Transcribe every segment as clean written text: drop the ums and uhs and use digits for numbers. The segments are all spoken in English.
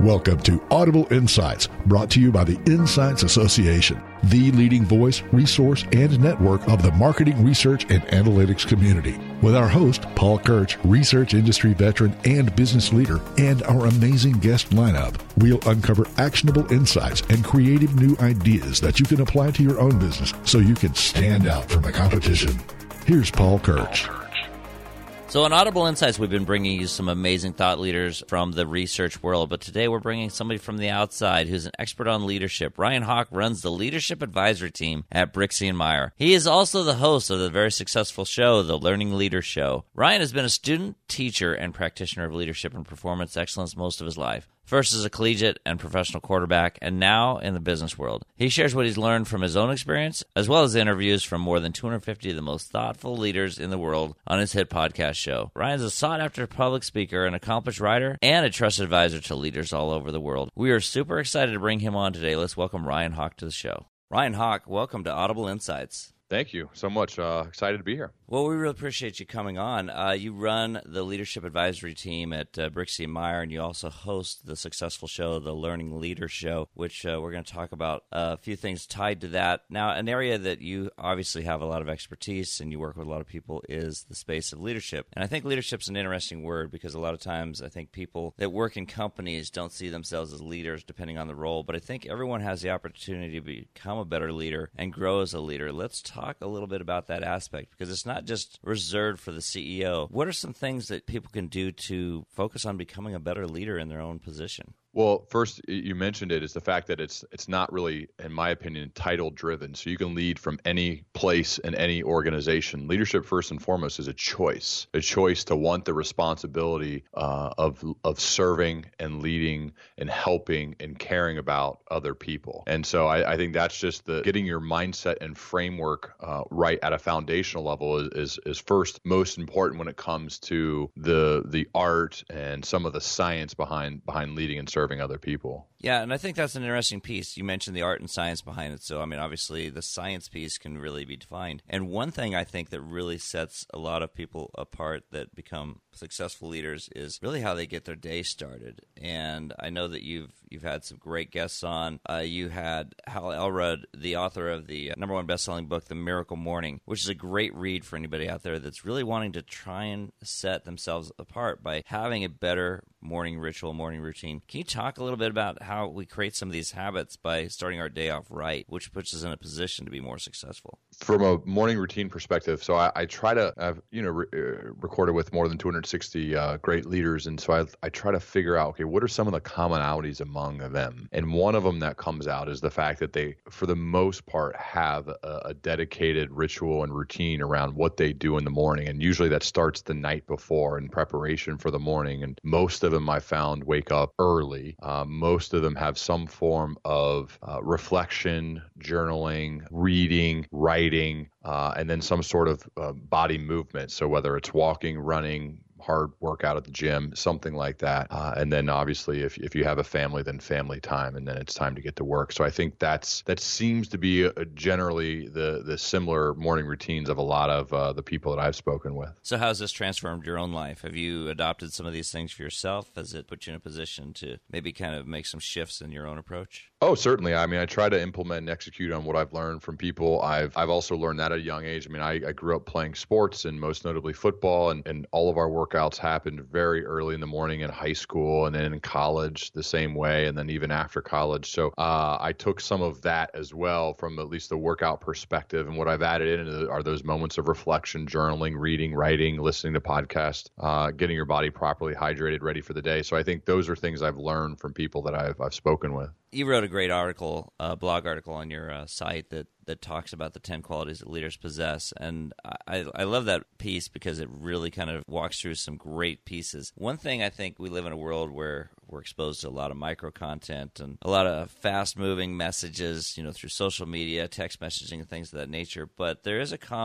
Welcome to Audible Insights, brought to you by the Insights Association, the leading voice, resource, and network of the marketing, research, and analytics community. With our host, Paul Kirch, research industry veteran and business leader, and our amazing guest lineup, we'll uncover actionable insights and creative new ideas that you can apply to your own business so you can stand out from the competition. Here's Paul Kirch. So on Audible Insights, we've been bringing you some amazing thought leaders from the research world, but today we're bringing somebody from the outside who's an expert on leadership. Ryan Hawk runs the leadership advisory team at Brixey & Meyer. He is also the host of the very successful show, The Learning Leader Show. Ryan has been a student, teacher, and practitioner of leadership and performance excellence most of his life. First as a collegiate and professional quarterback, and now in the business world. He shares what he's learned from his own experience, as well as interviews from more than 250 of the most thoughtful leaders in the world on his hit podcast show. Ryan's a sought-after public speaker, an accomplished writer, and a trusted advisor to leaders all over the world. We are super excited to bring him on today. Let's welcome Ryan Hawk to the show. Ryan Hawk, welcome to Audible Insights. Thank you so much. Excited to be here. Well, we really appreciate you coming on. You run the leadership advisory team at Brixey & Meyer, and you also host the successful show, The Learning Leader Show, which we're going to talk about a few things tied to that. Now, an area that you obviously have a lot of expertise and you work with a lot of people is the space of leadership. And I think leadership's an interesting word because a lot of times I think people that work in companies don't see themselves as leaders depending on the role, but I think everyone has the opportunity to become a better leader and grow as a leader. Let's talk a little bit about that aspect because it's not just reserved for the CEO. What are some things that people can do to focus on becoming a better leader in their own position? Well, first, you mentioned it, is the fact that it's not really, in my opinion, title-driven. So you can lead from any place in any organization. Leadership, first and foremost, is a choice to want the responsibility of serving and leading and helping and caring about other people. And so I think that's just getting your mindset and framework right at a foundational level is first most important when it comes to the art and some of the science behind leading and serving other people. Yeah, and I think that's an interesting piece. You mentioned the art and science behind it. So, I mean, obviously, the science piece can really be defined. And one thing I think that really sets a lot of people apart that become successful leaders is really how they get their day started. And I know that you've had some great guests on. You had Hal Elrod, the author of the #1 best-selling book, The Miracle Morning, which is a great read for anybody out there that's really wanting to try and set themselves apart by having a better morning ritual, morning routine. Can you talk a little bit about how we create some of these habits by starting our day off right, which puts us in a position to be more successful? From a morning routine perspective, so I try to, I've recorded with more than 260 great leaders, and so I try to figure out, okay, what are some of the commonalities among them? And one of them that comes out is the fact that they, for the most part, have a dedicated ritual and routine around what they do in the morning, and usually that starts the night before in preparation for the morning. And most of them I found wake up early. Most of them have some form of reflection, journaling, reading, writing, and then some sort of body movement. So whether it's walking, running, hard workout at the gym, something like that. And then obviously if you have a family, then family time, and then it's time to get to work. So I think that seems to be generally the similar morning routines of a lot of the people that I've spoken with. So how has this transformed your own life? Have you adopted some of these things for yourself? Has it put you in a position to maybe kind of make some shifts in your own approach? Oh, certainly. I mean, I try to implement and execute on what I've learned from people. I've also learned that at a young age. I mean, I grew up playing sports, and most notably football, and all of our workouts happened very early in the morning in high school, and then in college the same way, and then even after college. So I took some of that as well from at least the workout perspective, and what I've added in are those moments of reflection, journaling, reading, writing, listening to podcasts, getting your body properly hydrated, ready for the day. So I think those are things I've learned from people that I've spoken with. You wrote a great article, blog article on your site that talks about the 10 qualities that leaders possess. And I love that piece because it really kind of walks through some great pieces. One thing, I think we live in a world where we're exposed to a lot of micro content and a lot of fast-moving messages, through social media, text messaging, and things of that nature. But there is a common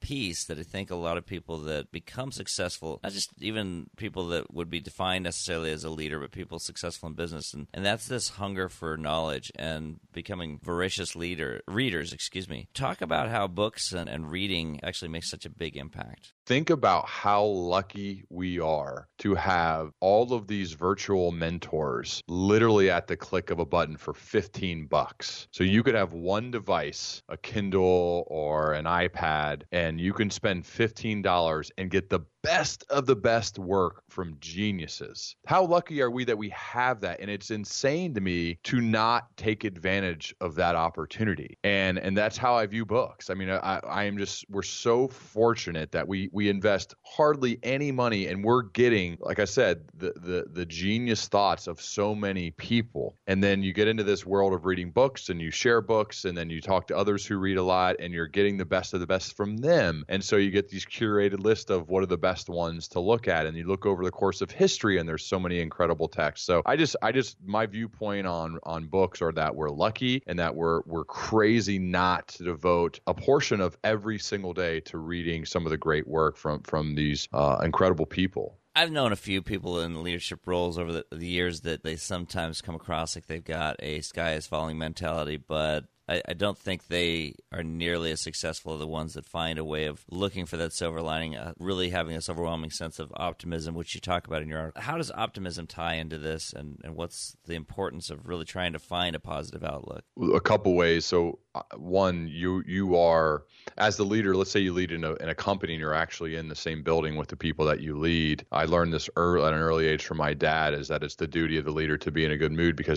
piece that I think a lot of people that become successful, not just even people that would be defined necessarily as a leader, but people successful in business, and that's this hunger for knowledge and becoming voracious readers. Talk about how books and reading actually makes such a big impact. Think about how lucky we are to have all of these virtual mentors literally at the click of a button for $15. So you could have one device, a Kindle or an iPad, and you can spend $15 and get the best of the best work from geniuses. How lucky are we that we have that? And it's insane to me to not take advantage of that opportunity. And that's how I view books. I mean, we're so fortunate that we invest hardly any money and we're getting, like I said, the genius thoughts of so many people. And then you get into this world of reading books and you share books and then you talk to others who read a lot and you're getting the best of the best from them. And so you get these curated lists of what are the best ones to look at, and you look over the course of history and there's so many incredible texts. So I just my viewpoint on books are that we're lucky and that we're crazy not to devote a portion of every single day to reading some of the great work from these incredible people. I've known a few people in leadership roles over the years that they sometimes come across like they've got a sky is falling mentality, but I don't think they are nearly as successful as the ones that find a way of looking for that silver lining, really having this overwhelming sense of optimism, which you talk about in your article. How does optimism tie into this, and what's the importance of really trying to find a positive outlook? A couple ways. So one, you are, as the leader, let's say you lead in a company and you're actually in the same building with the people that you lead. I learned this at an early age from my dad, is that it's the duty of the leader to be in a good mood because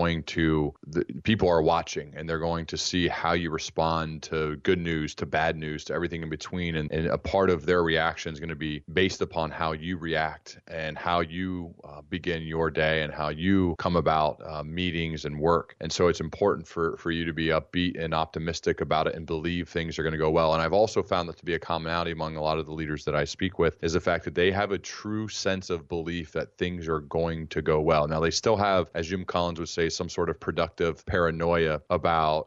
people are watching and they're going to see how you respond to good news, to bad news, to everything in between. And a part of their reaction is going to be based upon how you react and how you begin your day and how you come about meetings and work. And so it's important for you to be upbeat and optimistic about it and believe things are going to go well. And I've also found that to be a commonality among a lot of the leaders that I speak with is the fact that they have a true sense of belief that things are going to go well. Now, they still have, as Jim Collins would say, some sort of productive paranoia about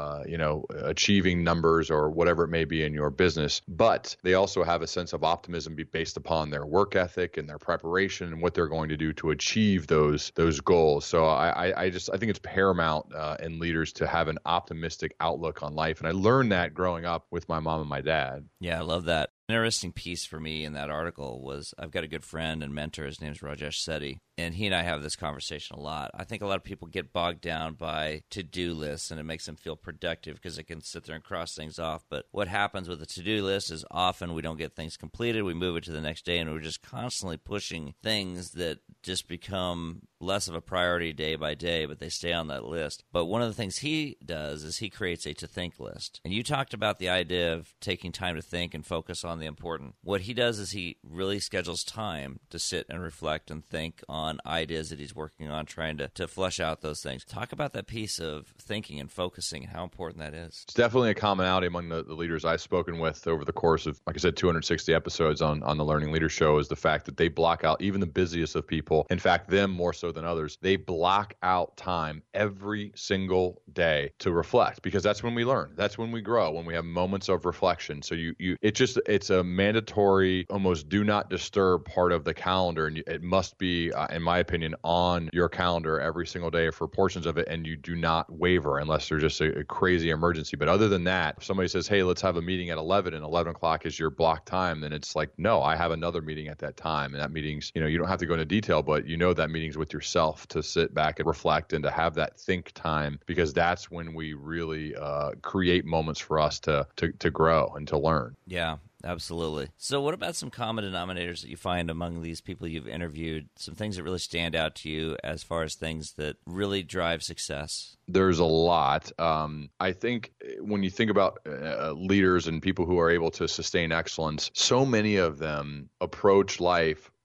achieving numbers or whatever it may be in your business. But they also have a sense of optimism based upon their work ethic and their preparation and what they're going to do to achieve those goals. So I think it's paramount in leaders to have an optimistic outlook on life. And I learned that growing up with my mom and my dad. Yeah, I love that. An interesting piece for me in that article was I've got a good friend and mentor. His name's Rajesh Sethi, and he and I have this conversation a lot. I think a lot of people get bogged down by to-do lists, and it makes them feel productive because they can sit there and cross things off. But what happens with a to-do list is often we don't get things completed. We move it to the next day, and we're just constantly pushing things that just become less of a priority day by day, but they stay on that list. But one of the things he does is he creates a to-think list. And you talked about the idea of taking time to think and focus on the important. What he does is he really schedules time to sit and reflect and think on ideas that he's working on, trying to flesh out those things. Talk about that piece of thinking and focusing and how important that is. It's definitely a commonality among the leaders I've spoken with over the course of, like I said, 260 episodes on the Learning Leader Show, is the fact that they block out even the busiest of people. In fact, them more so than others, they block out time every single day to reflect, because that's when we learn. That's when we grow, when we have moments of reflection. So it's a mandatory, almost do not disturb part of the calendar. And it must be, in my opinion, on your calendar every single day for portions of it. And you do not waver unless there's just a crazy emergency. But other than that, if somebody says, hey, let's have a meeting at 11 and 11 o'clock is your block time, then it's like, no, I have another meeting at that time. And that meeting's, you don't have to go into detail, but that meeting's with yourself to sit back and reflect and to have that think time, because that's when we really create moments for us to grow and to learn. Yeah. Absolutely. So what about some common denominators that you find among these people you've interviewed, some things that really stand out to you as far as things that really drive success? There's a lot. I think when you think about leaders and people who are able to sustain excellence, so many of them approach life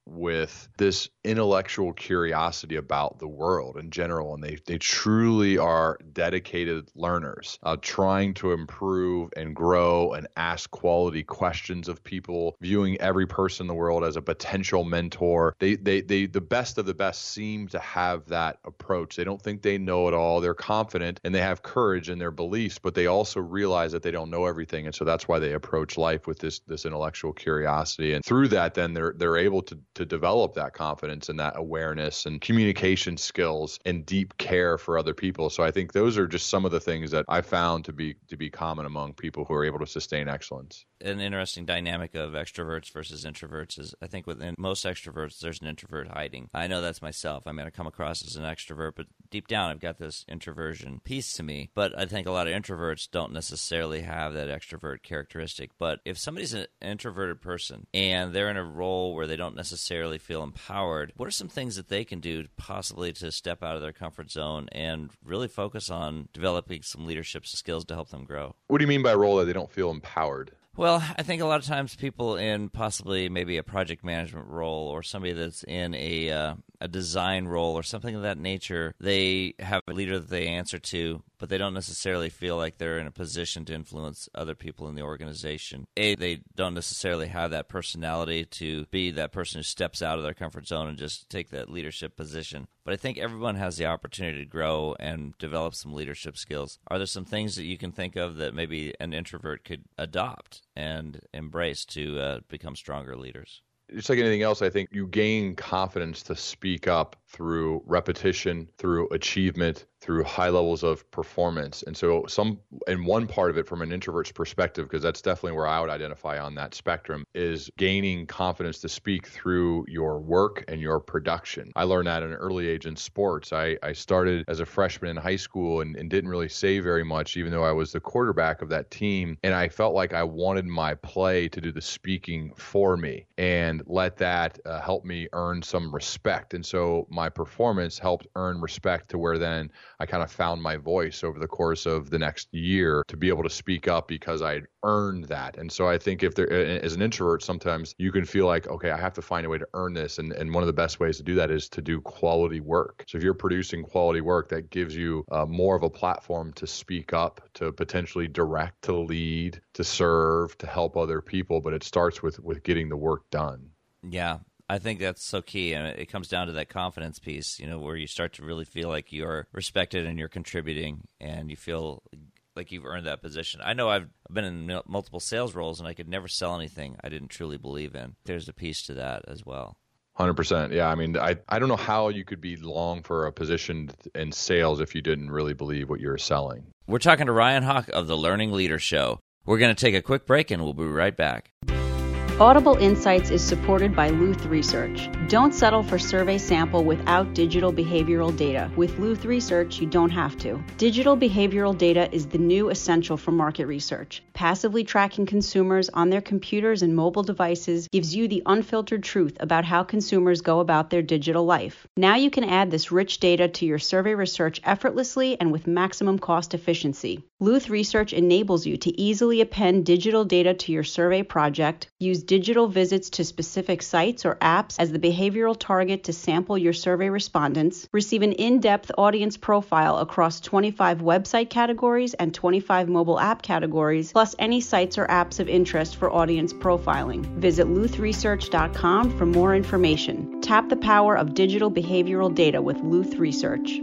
with this intellectual curiosity about the world in general, and they truly are dedicated learners, trying to improve and grow and ask quality questions of people, viewing every person in the world as a potential mentor. The best of the best seem to have that approach. They don't think they know it all. They're confident and they have courage in their beliefs, but they also realize that they don't know everything, and so that's why they approach life with this intellectual curiosity. And through that, then they're able to develop that confidence and that awareness and communication skills and deep care for other people. So I think those are just some of the things that I found to be common among people who are able to sustain excellence. An interesting dynamic of extroverts versus introverts is I think within most extroverts, there's an introvert hiding. I know that's myself. I mean, I come across as an extrovert, but deep down, I've got this introversion piece to me. But I think a lot of introverts don't necessarily have that extrovert characteristic. But if somebody's an introverted person and they're in a role where they don't necessarily feel empowered, what are some things that they can do possibly to step out of their comfort zone and really focus on developing some leadership skills to help them grow? What do you mean by role that they don't feel empowered? Well, I think a lot of times people in possibly maybe a project management role or somebody that's in a design role or something of that nature, they have a leader that they answer to, but they don't necessarily feel like they're in a position to influence other people in the organization. They don't necessarily have that personality to be that person who steps out of their comfort zone and just take that leadership position. But I think everyone has the opportunity to grow and develop some leadership skills. Are there some things that you can think of that maybe an introvert could adopt and embrace to become stronger leaders? It's like anything else. I think you gain confidence to speak up through repetition, through achievement, through high levels of performance. And so one part of it from an introvert's perspective, because that's definitely where I would identify on that spectrum, is gaining confidence to speak through your work and your production. I learned that at an early age in sports. I started as a freshman in high school and didn't really say very much, even though I was the quarterback of that team. And I felt like I wanted my play to do the speaking for me and let that help me earn some respect. And so my performance helped earn respect to where then I kind of found my voice over the course of the next year to be able to speak up because I'd earned that. And so I think if there, as an introvert, sometimes you can feel like, okay, I have to find a way to earn this. And one of the best ways to do that is to do quality work. So if you're producing quality work, that gives you more of a platform to speak up, to potentially direct, to lead, to serve, to help other people. But it starts with getting the work done. Yeah. I think that's so key, and it comes down to that confidence piece, where you start to really feel like you're respected and you're contributing, and you feel like you've earned that position. I know I've been in multiple sales roles, and I could never sell anything I didn't truly believe in. There's a piece to that as well. 100%. Yeah. I mean, I don't know how you could be long for a position in sales if you didn't really believe what you're selling. We're talking to Ryan Hawk of the Learning Leader Show. We're going to take a quick break, and we'll be right back. Audible Insights is supported by Luth Research. Don't settle for survey sample without digital behavioral data. With Luth Research, you don't have to. Digital behavioral data is the new essential for market research. Passively tracking consumers on their computers and mobile devices gives you the unfiltered truth about how consumers go about their digital life. Now you can add this rich data to your survey research effortlessly and with maximum cost efficiency. Luth Research enables you to easily append digital data to your survey project, use digital visits to specific sites or apps as the behavioral target to sample your survey respondents, receive an in-depth audience profile across 25 website categories and 25 mobile app categories, plus any sites or apps of interest for audience profiling. Visit luthresearch.com for more information. Tap the power of digital behavioral data with Luth Research.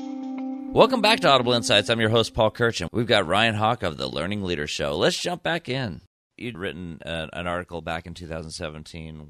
Welcome back to Audible Insights. I'm your host, Paul Kirch, and we've got Ryan Hawk of the Learning Leader Show. Let's jump back in. You'd written an article back in 2017.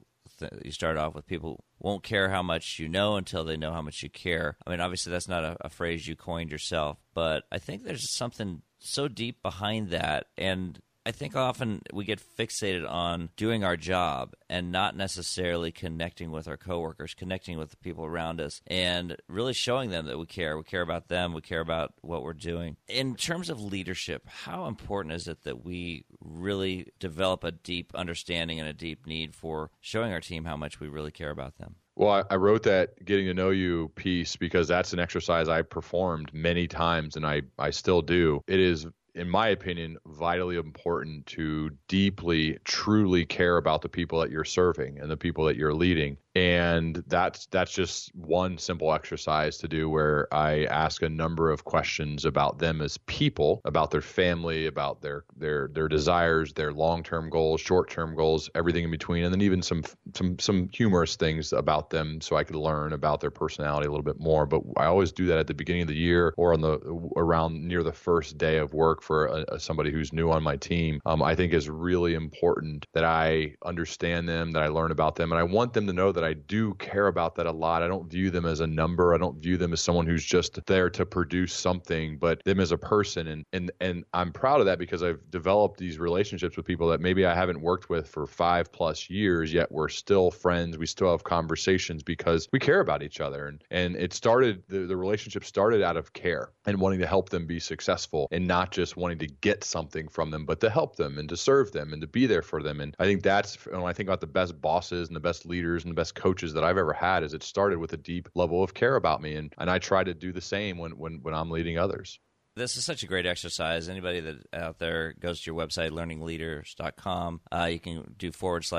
You started off with people won't care how much you know until they know how much you care. I mean, obviously that's not a phrase you coined yourself, but I think there's something so deep behind that, and I think often we get fixated on doing our job and not necessarily connecting with our coworkers, connecting with the people around us, and really showing them that we care. We care about them. We care about what we're doing. In terms of leadership, how important is it that we really develop a deep understanding and a deep need for showing our team how much we really care about them? Well, I wrote that getting to know you piece because that's an exercise I performed many times, and I still do. It is in my opinion, vitally important to deeply, truly care about the people that you're serving and the people that you're leading. And that's just one simple exercise to do, where I ask a number of questions about them as people, about their family, about their desires, their long-term goals, short-term goals, everything in between, and then even some humorous things about them, so I could learn about their personality a little bit more. But I always do that at the beginning of the year, or around near the first day of work for somebody who's new on my team. I think is really important that I understand them, that I learn about them, and I want them to know that I do care about that a lot. I don't view them as a number. I don't view them as someone who's just there to produce something, but them as a person. And I'm proud of that, because I've developed these relationships with people that maybe I haven't worked with for 5+ years, yet we're still friends. We still have conversations because we care about each other. And it started, the relationship started out of care and wanting to help them be successful, and not just wanting to get something from them, but to help them and to serve them and to be there for them. And I think that's, when I think about the best bosses and the best leaders and the best coaches that I've ever had, is it started with a deep level of care about me. And I try to do the same when I'm leading others. This is such a great exercise. Anybody that out there goes to your website, learningleaders.com, you can do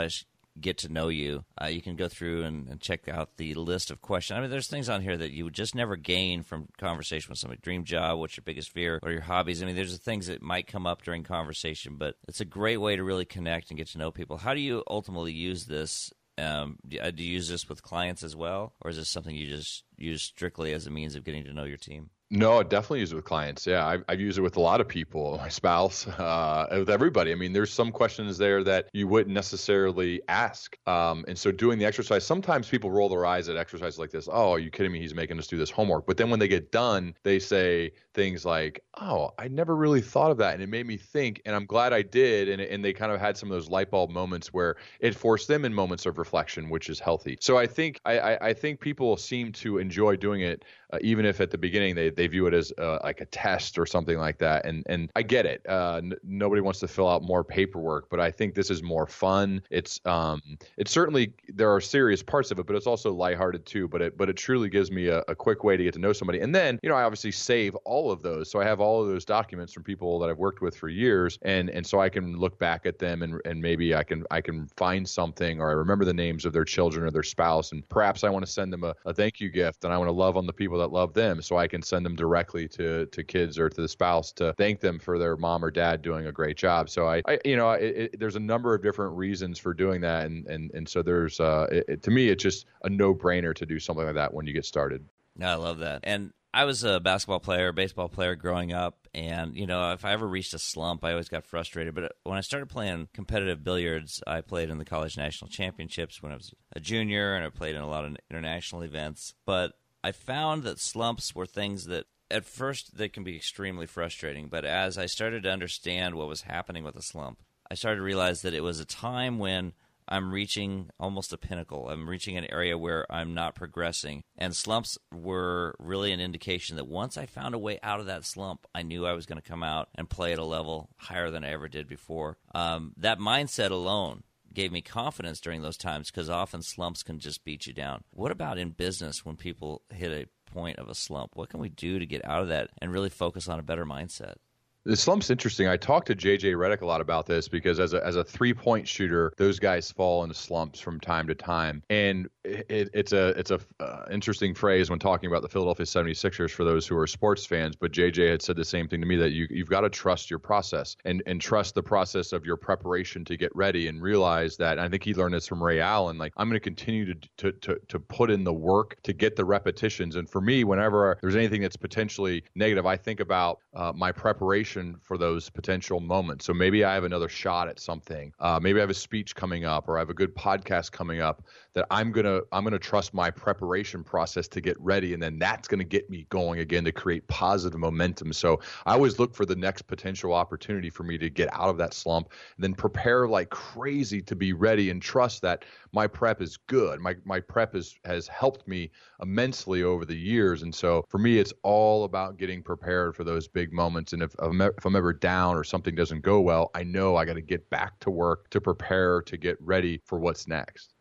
/get to know you. You can go through and check out the list of questions. I mean, there's things on here that you would just never gain from conversation with somebody. Dream job, what's your biggest fear, what are your hobbies? I mean, there's things that might come up during conversation, but it's a great way to really connect and get to know people. How do you ultimately use this? Do you use this with clients as well, or is this something you just use strictly as a means of getting to know your team? No, I definitely use it with clients. Yeah, I've used it with a lot of people, my spouse, with everybody. I mean, there's some questions there that you wouldn't necessarily ask. And so doing the exercise, sometimes people roll their eyes at exercises like this. Oh, are you kidding me? He's making us do this homework. But then when they get done, they say things like, oh, I never really thought of that. And it made me think, and I'm glad I did. And they kind of had some of those light bulb moments where it forced them in moments of reflection, which is healthy. So I think people seem to enjoy doing it, even if at the beginning they view it as like a test or something like that. And I get it. Nobody wants to fill out more paperwork, but I think this is more fun. It's certainly, there are serious parts of it, but it's also lighthearted too. But it truly gives me a quick way to get to know somebody. And then, I obviously save all of those. So I have all of those documents from people that I've worked with for years. And so I can look back at them and maybe I can find something, or I remember the names of their children or their spouse. And perhaps I want to send them a thank you gift, and I want to love on the people that love them. So I can send them directly to kids or to the spouse to thank them for their mom or dad doing a great job. So there's a number of different reasons for doing that. And so there's, to me, it's just a no-brainer to do something like that when you get started. I love that. And I was a baseball player growing up, and, if I ever reached a slump, I always got frustrated. But when I started playing competitive billiards, I played in the college national championships when I was a junior, and I played in a lot of international events. But I found that slumps were things that, at first, they can be extremely frustrating. But as I started to understand what was happening with a slump, I started to realize that it was a time when I'm reaching almost a pinnacle. I'm reaching an area where I'm not progressing. And slumps were really an indication that once I found a way out of that slump, I knew I was going to come out and play at a level higher than I ever did before. That mindset alone gave me confidence during those times, because often slumps can just beat you down. What about in business when people hit a point of a slump? What can we do to get out of that and really focus on a better mindset? The slump's interesting. I talked to JJ Redick a lot about this, because as a 3-point shooter, those guys fall into slumps from time to time. And it's a interesting phrase when talking about the Philadelphia 76ers for those who are sports fans. But JJ had said the same thing to me, that you've got to trust your process and trust the process of your preparation to get ready, and realize that, and I think he learned this from Ray Allen, like, I'm going to continue to put in the work to get the repetitions. And for me, whenever there's anything that's potentially negative, I think about my preparation for those potential moments. So maybe I have another shot at something. Maybe I have a speech coming up, or I have a good podcast coming up, that I'm gonna trust my preparation process to get ready, and then that's gonna get me going again to create positive momentum. So I always look for the next potential opportunity for me to get out of that slump, and then prepare like crazy to be ready, and trust that my prep is good. My prep has helped me immensely over the years. And so for me, it's all about getting prepared for those big moments. And if I'm ever down or something doesn't go well, I know I got to get back to work to prepare to get ready for what's next.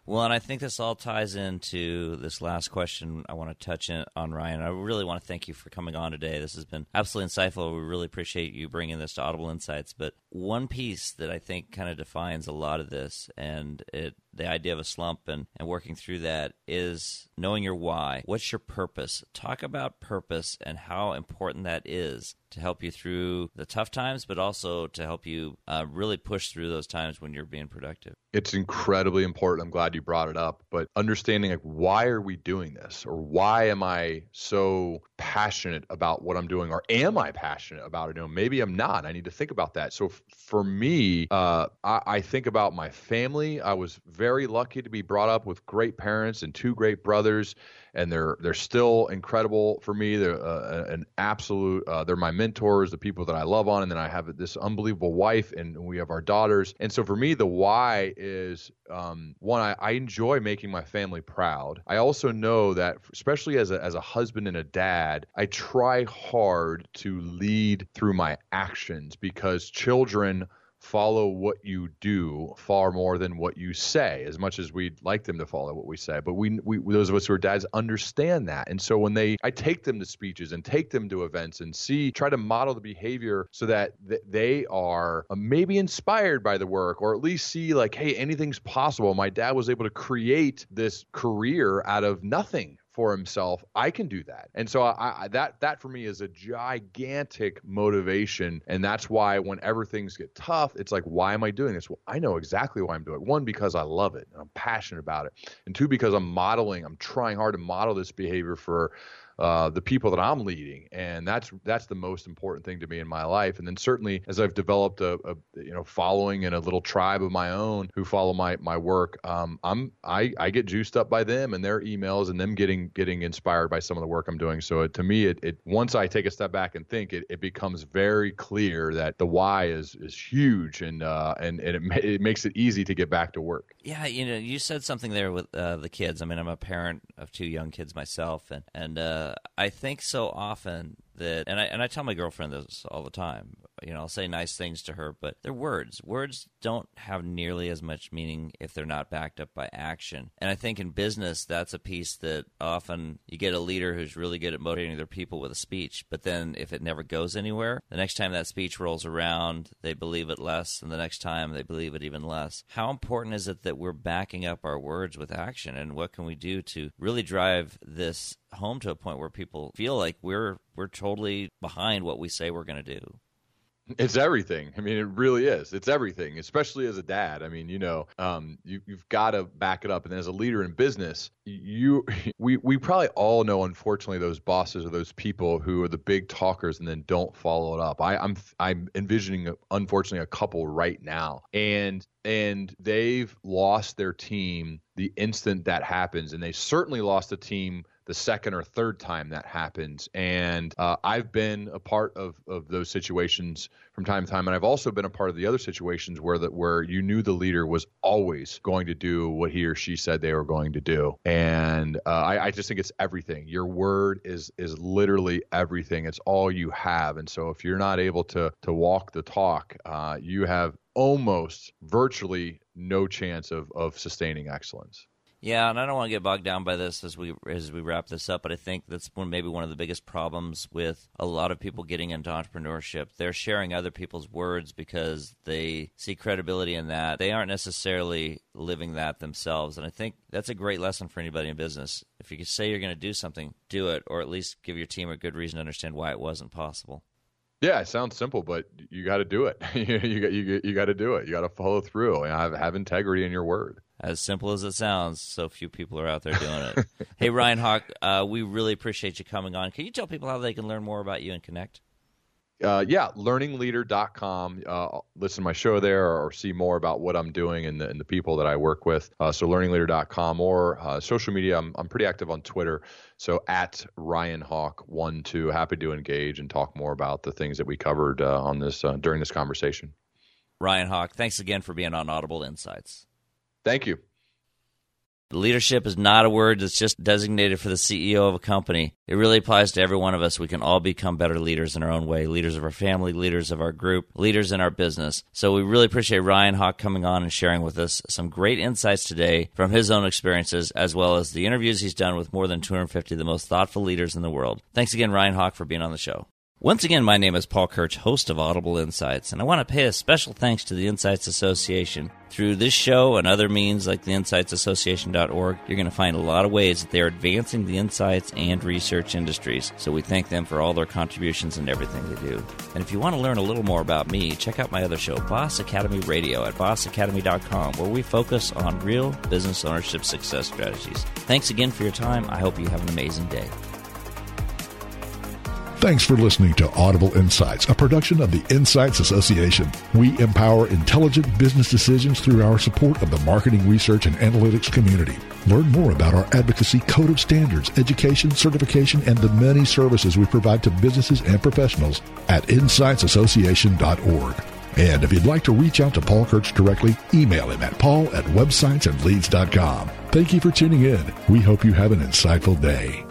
Well, and I think this all ties into this last question I want to touch on, Ryan. I really want to thank you for coming on today. This has been absolutely insightful. We really appreciate you bringing this to Audible Insights. But one piece that I think kind of defines a lot of this and the idea of a slump and working through that is knowing your why. What's your purpose? Talk about purpose and how important that is to help you through the tough times, but also to help you really push through those times when you're being productive. It's incredibly important. I'm glad you brought it up. But understanding, like, why are we doing this? Or why am I so passionate about what I'm doing? Or am I passionate about it? Maybe I'm not. I need to think about that. So for me, I think about my family. I was very lucky to be brought up with great parents and two great brothers, and they're still incredible for me. They're an absolute. They're my mentors, the people that I love on, and then I have this unbelievable wife, and we have our daughters. And so for me, the why is one. I enjoy making my family proud. I also know that, especially as a husband and a dad, I try hard to lead through my actions, because children follow what you do far more than what you say, as much as we'd like them to follow what we say. But we those of us who are dads understand that. And so when I take them to speeches and take them to events and try to model the behavior so that they are maybe inspired by the work, or at least see like, hey, anything's possible. My dad was able to create this career out of nothing for himself. I can do that. And so that for me is a gigantic motivation. And that's why whenever things get tough, it's like, why am I doing this? Well, I know exactly why I'm doing it. One, because I love it and I'm passionate about it. And two, because I'm trying hard to model this behavior for the people that I'm leading, and that's the most important thing to me in my life. And then certainly, as I've developed a following and a little tribe of my own who follow my work, I get juiced up by them and their emails and them getting inspired by some of the work I'm doing. So to me, it once I take a step back and think, it becomes very clear that the why is huge, and it makes it easy to get back to work. Yeah, you said something there with the kids. I mean, I'm a parent of two young kids myself, and I think so often that, and I tell my girlfriend this all the time, I'll say nice things to her, but they're words. Words don't have nearly as much meaning if they're not backed up by action. And I think in business, that's a piece that often you get a leader who's really good at motivating their people with a speech, but then if it never goes anywhere, the next time that speech rolls around, they believe it less, and the next time they believe it even less. How important is it that we're backing up our words with action, and what can we do to really drive this home to a point where people feel like we're totally behind what we say we're going to do? It's everything. I mean, it really is. It's everything, especially as a dad. I mean, you've got to back it up. And as a leader in business, we probably all know, unfortunately, those bosses or those people who are the big talkers and then don't follow it up. I'm envisioning, unfortunately, a couple right now, and they've lost their team the instant that happens, and they certainly lost the team the second or third time that happens. And I've been a part of those situations from time to time. And I've also been a part of the other situations where you knew the leader was always going to do what he or she said they were going to do. And I just think it's everything. Your word is literally everything. It's all you have. And so if you're not able to walk the talk, you have almost virtually no chance of sustaining excellence. Yeah, and I don't want to get bogged down by this as we wrap this up, but I think that's maybe one of the biggest problems with a lot of people getting into entrepreneurship. They're sharing other people's words because they see credibility in that. They aren't necessarily living that themselves, and I think that's a great lesson for anybody in business. If you say you're going to do something, do it, or at least give your team a good reason to understand why it wasn't possible. Yeah, it sounds simple, but you got to do it. you got to do it. You got to follow through and have integrity in your word. As simple as it sounds, so few people are out there doing it. Hey, Ryan Hawk, we really appreciate you coming on. Can you tell people how they can learn more about you and connect? Yeah, learningleader.com. Listen to my show there, or see more about what I'm doing and the people that I work with. So learningleader.com, or social media. I'm pretty active on Twitter. So at RyanHawk12. Happy to engage and talk more about the things that we covered on this during this conversation. Ryan Hawk, thanks again for being on Audible Insights. Thank you. Leadership is not a word that's just designated for the CEO of a company. It really applies to every one of us. We can all become better leaders in our own way, leaders of our family, leaders of our group, leaders in our business. So we really appreciate Ryan Hawk coming on and sharing with us some great insights today from his own experiences, as well as the interviews he's done with more than 250 of the most thoughtful leaders in the world. Thanks again, Ryan Hawk, for being on the show. Once again, my name is Paul Kirch, host of Audible Insights, and I want to pay a special thanks to the Insights Association. Through this show and other means like the insightsassociation.org, you're going to find a lot of ways that they're advancing the insights and research industries. So we thank them for all their contributions and everything they do. And if you want to learn a little more about me, check out my other show, Boss Academy Radio, at bossacademy.com, where we focus on real business ownership success strategies. Thanks again for your time. I hope you have an amazing day. Thanks for listening to Audible Insights, a production of the Insights Association. We empower intelligent business decisions through our support of the marketing research and analytics community. Learn more about our advocacy code of standards, education, certification, and the many services we provide to businesses and professionals at insightsassociation.org. And if you'd like to reach out to Paul Kirch directly, email him at paul@websitesandleads.com. Thank you for tuning in. We hope you have an insightful day.